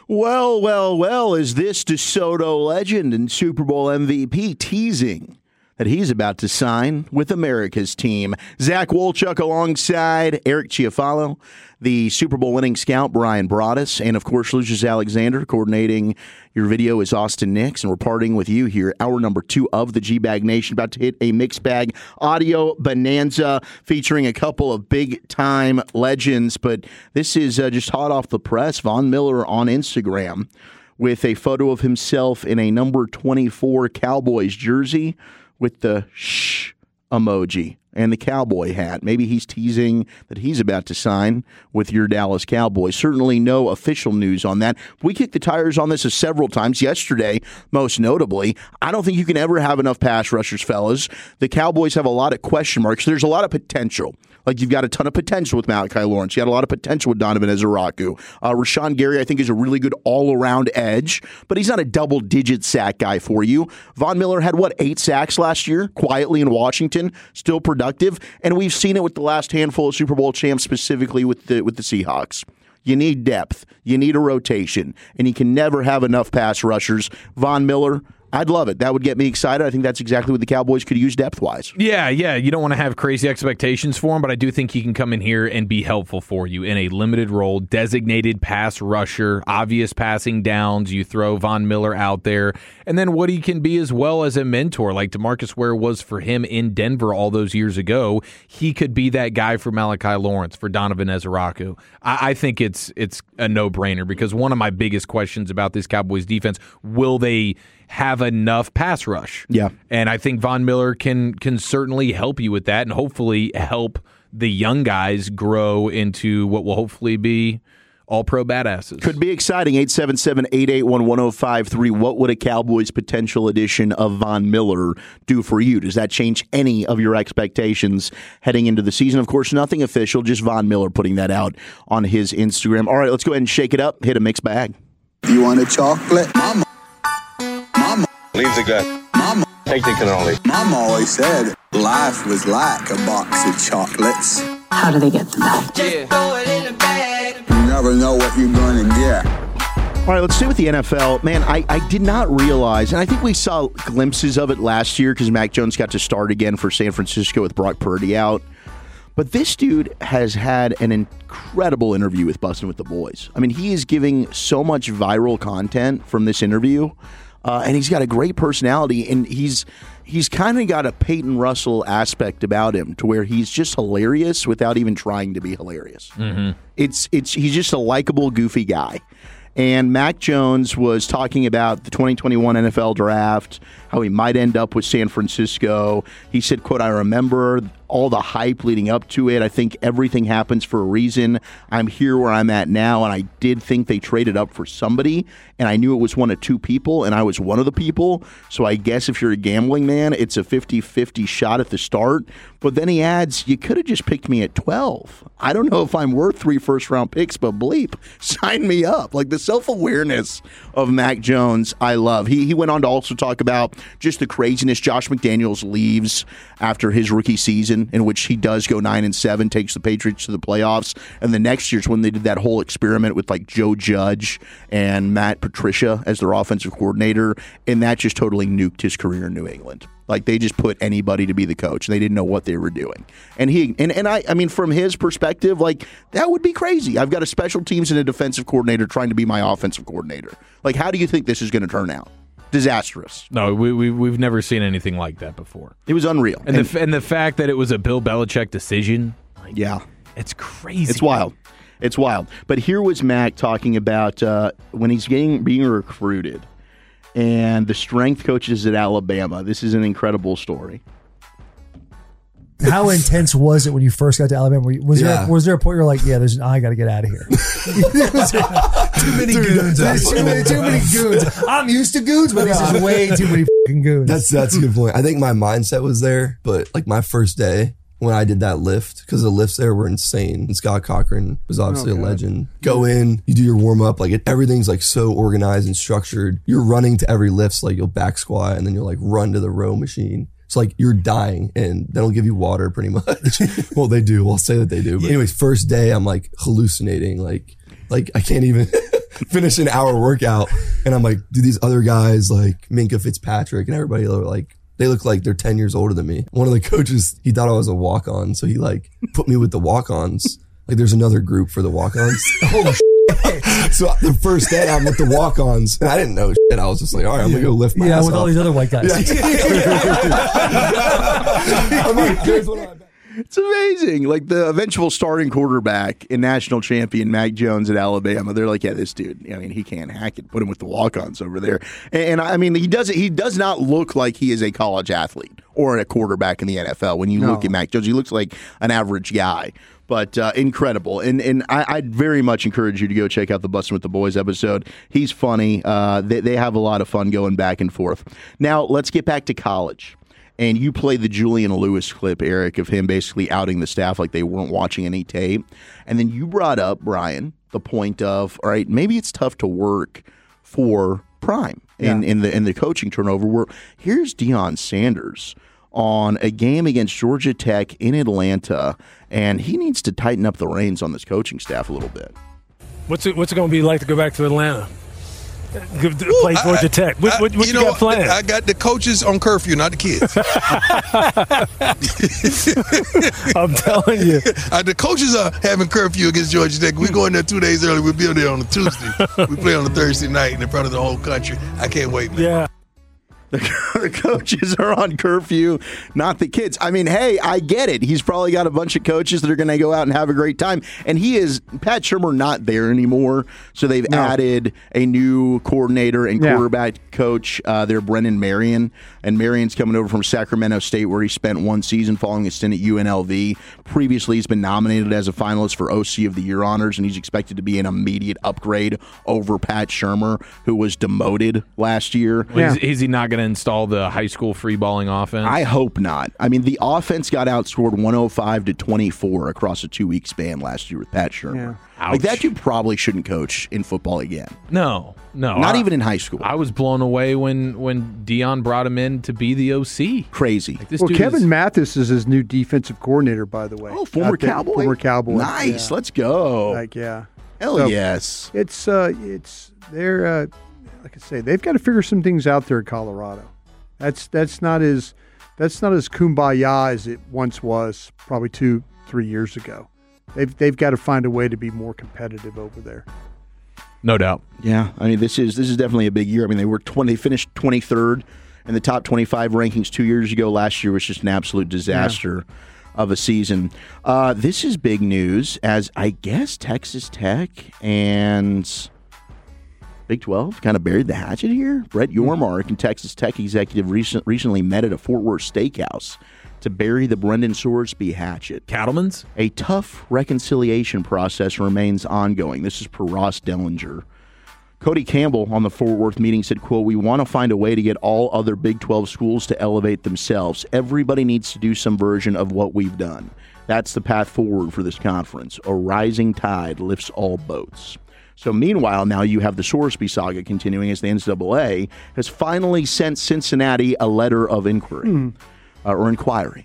Well, is this DeSoto legend and Super Bowl MVP teasing that he's about to sign with America's team? Zach Wolchuk alongside Eric Chiafalo, the Super Bowl winning scout Brian Broaddus, and of course Lucius Alexander. Coordinating your video is Austin Nix, and we're partying with you here, hour number 2 of the G-Bag Nation, about to hit a mixed bag audio bonanza featuring a couple of big-time legends, but this is just hot off the press. Von Miller on Instagram with a photo of himself in a number 24 Cowboys jersey with the shh emoji and the cowboy hat. Maybe he's teasing that he's about to sign with your Dallas Cowboys. Certainly no official news on that. We kicked the tires on this several times. Yesterday, most notably, I don't think you can ever have enough pass rushers, fellas. The Cowboys have a lot of question marks. There's a lot of potential. Like, you've got a ton of potential with Malachi Lawrence. You got a lot of potential with Donovan Ezeraku. Rashawn Gary, I think, is a really good all-around edge, but he's not a double-digit sack guy for you. Von Miller had, 8 sacks last year, quietly in Washington, still productive, and we've seen it with the last handful of Super Bowl champs, specifically with the Seahawks. You need depth. You need a rotation, and you can never have enough pass rushers. Von Miller, I'd love it. That would get me excited. I think that's exactly what the Cowboys could use depth-wise. Yeah. You don't want to have crazy expectations for him, but I do think he can come in here and be helpful for you in a limited role, designated pass rusher, obvious passing downs. You throw Von Miller out there, and then what he can be as well as a mentor, like DeMarcus Ware was for him in Denver all those years ago. He could be that guy for Malachi Lawrence, for Donovan Ezeraku. I think it's a no-brainer, because one of my biggest questions about this Cowboys defense, will they have enough pass rush? Yeah. And I think Von Miller can certainly help you with that, and hopefully help the young guys grow into what will hopefully be all-pro badasses. Could be exciting. 877-881-1053. What would a Cowboys potential addition of Von Miller do for you? Does that change any of your expectations heading into the season? Of course, nothing official, just Von Miller putting that out on his Instagram. All right, let's go ahead and shake it up. Hit a mixed bag. You want a chocolate? Mama. Leave the gun. Mama. Take the cannoli. Mama always said life was like a box of chocolates. How do they get them out? You never know what you're going to get. All right, let's stay with the NFL. Man, I did not realize, and I think we saw glimpses of it last year because Mac Jones got to start again for San Francisco with Brock Purdy out. But this dude has had an incredible interview with Bustin' with the Boys. I mean, he is giving so much viral content from this interview. And he's got a great personality, and he's kind of got a Peyton Russell aspect about him, to where he's just hilarious without even trying to be hilarious. Mm-hmm. He's just a likable, goofy guy. And Mac Jones was talking about the 2021 NFL draft, how he might end up with San Francisco. He said, quote, "I remember all the hype leading up to it. I think everything happens for a reason. I'm here where I'm at now, and I did think they traded up for somebody, and I knew it was one of two people, and I was one of the people. So I guess if you're a gambling man, it's a 50-50 shot at the start." But then he adds, "You could have just picked me at 12. I don't know if I'm worth 3 first-round picks, but bleep, sign me up." Like, the self-awareness of Mac Jones, I love. He went on to also talk about just the craziness. Josh McDaniels leaves after his rookie season, in which he does go 9-7, takes the Patriots to the playoffs, and the next year's when they did that whole experiment with like Joe Judge and Matt Patricia as their offensive coordinator, and that just totally nuked his career in New England. Like, they just put anybody to be the coach. They didn't know what they were doing. And I mean, from his perspective, like, that would be crazy. I've got a special teams and a defensive coordinator trying to be my offensive coordinator. Like, how do you think this is going to turn out? Disastrous. No, we've never seen anything like that before. It was unreal. And the fact that it was a Bill Belichick decision, like, yeah, it's crazy. It's wild. It's wild. But here was Mac talking about when he's being recruited and the strength coaches at Alabama. This is an incredible story. How intense was it when you first got to Alabama? Was there a point you're like, yeah, I got to get out of here? Too many goons. Too many goons. I'm used to goons, but this is way too many fucking goons. That's a good point. I think my mindset was there, but like my first day when I did that lift, because the lifts there were insane. And Scott Cochran was obviously a legend. Go in, you do your warm up, like everything's like so organized and structured. You're running to every lift, so like you'll back squat and then you'll like run to the row machine. It's like you're dying and they'll give you water pretty much. Well, they do. We'll say that they do. But anyways, first day I'm like hallucinating. Like I can't even, finish an hour workout. And I'm like, do these other guys like Minkah Fitzpatrick and everybody like, they look like they're 10 years older than me. One of the coaches, he thought I was a walk-on. So he like put me with the walk-ons. Like there's another group for the walk-ons. Oh, so the first day I'm with the walk-ons and I didn't know shit. I was just like, all right, I'm going to go lift my ass with all off. these other white guys. I'm like, here's what I It's amazing. Like the eventual starting quarterback and national champion Mac Jones at Alabama. They're like, yeah, this dude, I mean, he can't hack it. Put him with the walk-ons over there. And I mean, he does not look like he is a college athlete or a quarterback in the NFL. When you look at Mac Jones, he looks like an average guy. But incredible. And I'd very much encourage you to go check out the Bustin' with the Boys episode. He's funny. They have a lot of fun going back and forth. Now, let's get back to college. And you played the Julian Lewis clip, Eric, of him basically outing the staff like they weren't watching any tape. And then you brought up, Brian, the point of, all right, maybe it's tough to work for Prime in the coaching turnover. Where here's Deion Sanders on a game against Georgia Tech in Atlanta, and he needs to tighten up the reins on this coaching staff a little bit. What's it going to be like to go back to Atlanta? Play Georgia Tech. What you got planned? I got the coaches on curfew, not the kids. I'm telling you. The coaches are having curfew against Georgia Tech. We go in there 2 days early. We'll be there on a Tuesday. We play on a Thursday night in front of the whole country. I can't wait, man. Yeah. The coaches are on curfew, not the kids. I mean, hey, I get it. He's probably got a bunch of coaches that are going to go out and have a great time. And Pat Shurmur not there anymore. So they've added a new coordinator and quarterback coach there, Brennan Marion. And Marion's coming over from Sacramento State, where he spent one season following a stint at UNLV. Previously, he's been nominated as a finalist for OC of the Year honors, and he's expected to be an immediate upgrade over Pat Shurmur, who was demoted last year. Well, is he not going to install the high school free balling offense? I hope not. I mean, the offense got outscored 105-24 across a 2-week span last year with Pat Shurmur. Like that dude probably shouldn't coach in football again. No. Not even in high school. I was blown away when Deion brought him in to be the OC. Crazy. Like Kevin Mathis is his new defensive coordinator, by the way. Oh, former Cowboy? Former Cowboy. Nice. Let's go. Hell yes. It's they're like I say, they've got to figure some things out there in Colorado. That's not as kumbaya as it once was, probably 2-3 years ago. They've got to find a way to be more competitive over there. No doubt. Yeah, I mean this is definitely a big year. I mean they finished 23rd in the top 25 rankings 2 years ago. Last year was just an absolute disaster of a season. This is big news, as I guess Texas Tech and Big 12 kind of buried the hatchet here. Brett Yormark and Texas Tech executive recently met at a Fort Worth steakhouse to bury the Brendan Sorsby hatchet. Cattleman's? A tough reconciliation process remains ongoing. This is per Ross Dellinger. Cody Campbell on the Fort Worth meeting said, quote, "We want to find a way to get all other Big 12 schools to elevate themselves. Everybody needs to do some version of what we've done. That's the path forward for this conference. A rising tide lifts all boats." So meanwhile, now you have the Sorsby saga continuing as the NCAA has finally sent Cincinnati a letter of inquiry. Or inquiry.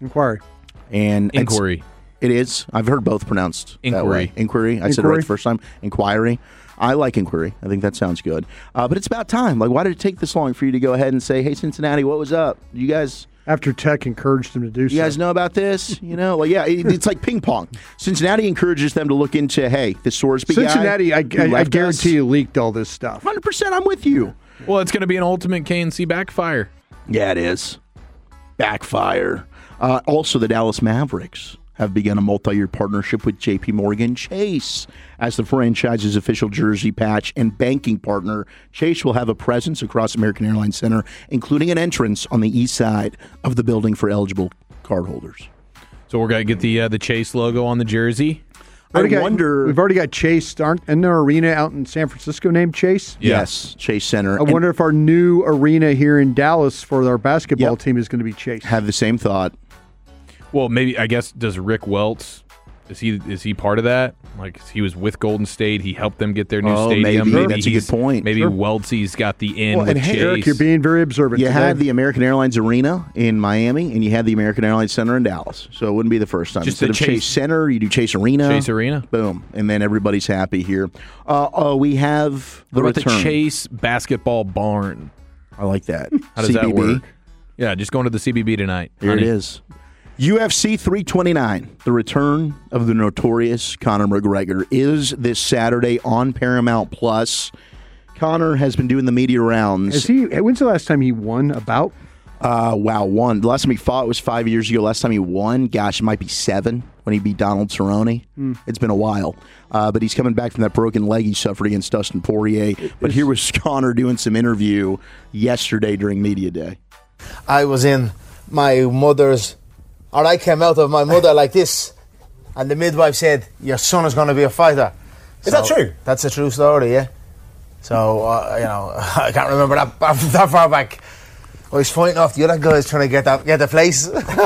And Inquiry. It is. I've heard both pronounced that way. Inquiry. I said it right the first time. Inquiry. I like inquiry. I think that sounds good. But it's about time. Like, why did it take this long for you to go ahead and say, hey, Cincinnati, what was up? You guys... After Tech encouraged them to do so. You guys know about this? You know, it's like ping pong. Cincinnati encourages them to look into, hey, this Sorsby Cincinnati, guy. I guarantee you leaked all this stuff. 100%, I'm with you. Well, it's going to be an ultimate KNC backfire. Yeah, it is. Backfire. Also, the Dallas Mavericks have begun a multi-year partnership with J.P. Morgan Chase as the franchise's official jersey patch and banking partner. Chase will have a presence across American Airlines Center, including an entrance on the east side of the building for eligible cardholders. So we're going to get the Chase logo on the jersey. We've already got Chase. Isn't there an arena out in San Francisco named Chase? Yes, Chase Center. I wonder if our new arena here in Dallas for our basketball team is going to be Chase. Have the same thought. Well, maybe, I guess, does Rick Welts, Is he part of that? Like, he was with Golden State. He helped them get their new stadium. Maybe that's a good point. Maybe Weltsy's got the in with and Chase. Eric, you're being very observant. You today. had the American Airlines Arena in Miami, and you had the American Airlines Center in Dallas. So it wouldn't be the first time. Just Instead the of Chase Center, you do Chase Arena. Chase Arena. Boom. And then everybody's happy here. We have the What about return. the Chase basketball barn? I like that. How does that work? Yeah, just going to the CBB tonight. Here it is. UFC 329, the return of the notorious Conor McGregor, is this Saturday on Paramount Plus. Conor has been doing the media rounds. When's the last time he won a bout? Won. The last time he fought was 5 years ago. Last time he won, gosh, it might be 7 when he beat Donald Cerrone. It's been a while. But he's coming back from that broken leg he suffered against Dustin Poirier. But here was Conor doing some interview yesterday during media day. I was in my mother's, or I came out of my mother like this, and the midwife said, your son is going to be a fighter. Is that true? That's a true story, yeah. So, I can't remember that far back. I was fighting off the other guys trying to get the place.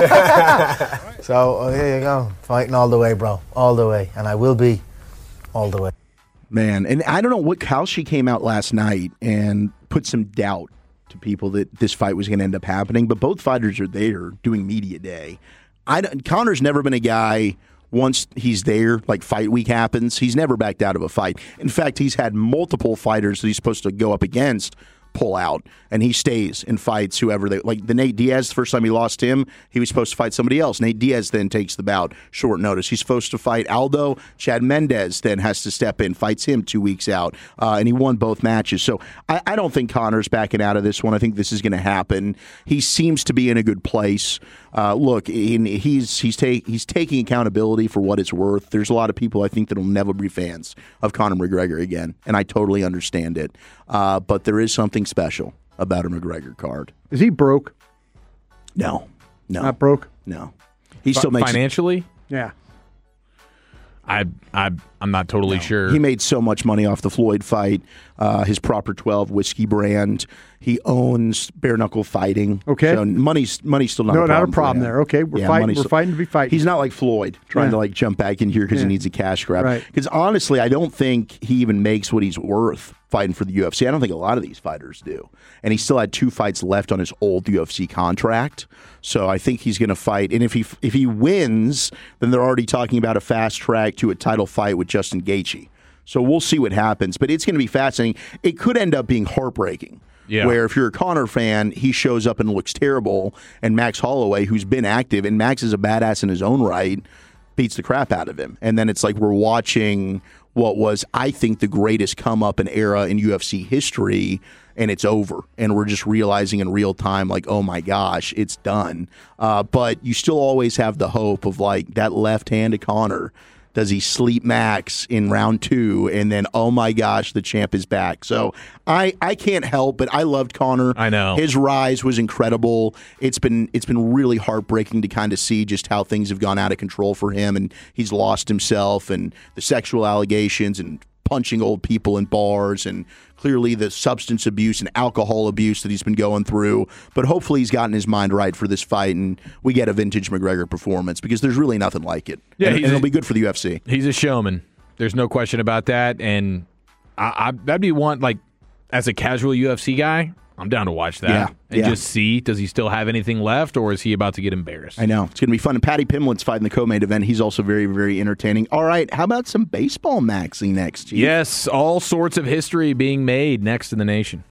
So, here you go. Fighting all the way, bro. All the way. And I will be all the way. Man, and I don't know how she came out last night and put some doubt to people that this fight was going to end up happening, but both fighters are there doing media day. Conor's never been a guy, once he's there, like fight week happens, he's never backed out of a fight. In fact, he's had multiple fighters that he's supposed to go up against pull out, and he stays and fights whoever they like. The Nate Diaz, the first time he lost him, he was supposed to fight somebody else. Nate Diaz then takes the bout short notice. He's supposed to fight Aldo. Chad Mendez then has to step in, fights him 2 weeks out, and he won both matches. So I don't think Conor's backing out of this one. I think this is going to happen. He seems to be in a good place. Look, he's taking accountability for what it's worth. There's a lot of people I think that will never be fans of Conor McGregor again, and I totally understand it. But there is something special about a McGregor card. Is he broke? No. Not broke? No. He still makes financially? Yeah. I'm not totally sure. He made so much money off the Floyd fight, his Proper 12 whiskey brand. He owns bare knuckle fighting. Okay, so money's still not a problem. No, not a problem there. Okay, we're fighting. We're fighting to be fighting. He's not like Floyd trying to jump back in here because he needs a cash grab. Because honestly, I don't think he even makes what he's worth fighting for the UFC. I don't think a lot of these fighters do. And he still had 2 fights left on his old UFC contract. So I think he's going to fight. And if he wins, then they're already talking about a fast track to a title fight with Justin Gaethje. So we'll see what happens. But it's going to be fascinating. It could end up being heartbreaking. Yeah. Where if you're a Conor fan, he shows up and looks terrible, and Max Holloway, who's been active, and Max is a badass in his own right, beats the crap out of him. And then it's like we're watching what was, I think, the greatest come-up and era in UFC history, and it's over. And we're just realizing in real time, like, oh my gosh, it's done. But you still always have the hope of, like, that left hand of Conor. Does he sleep Max in round 2, and then, oh my gosh, the champ is back. So I can't help, but I loved Conor. I know. His rise was incredible. It's been really heartbreaking to kind of see just how things have gone out of control for him, and he's lost himself, and the sexual allegations and punching old people in bars, and clearly the substance abuse and alcohol abuse that he's been going through. But hopefully he's gotten his mind right for this fight, and we get a vintage McGregor performance, because there's really nothing like it. Yeah, and it'll be good for the UFC. He's a showman. There's no question about that. And that'd be one, like, as a casual UFC guy, I'm down to watch that and just see, does he still have anything left, or is he about to get embarrassed? I know. It's going to be fun. And Patty Pimlet's fighting the co-main event. He's also very, very entertaining. All right, how about some baseball maxing next? Chief? Yes, all sorts of history being made next in the nation.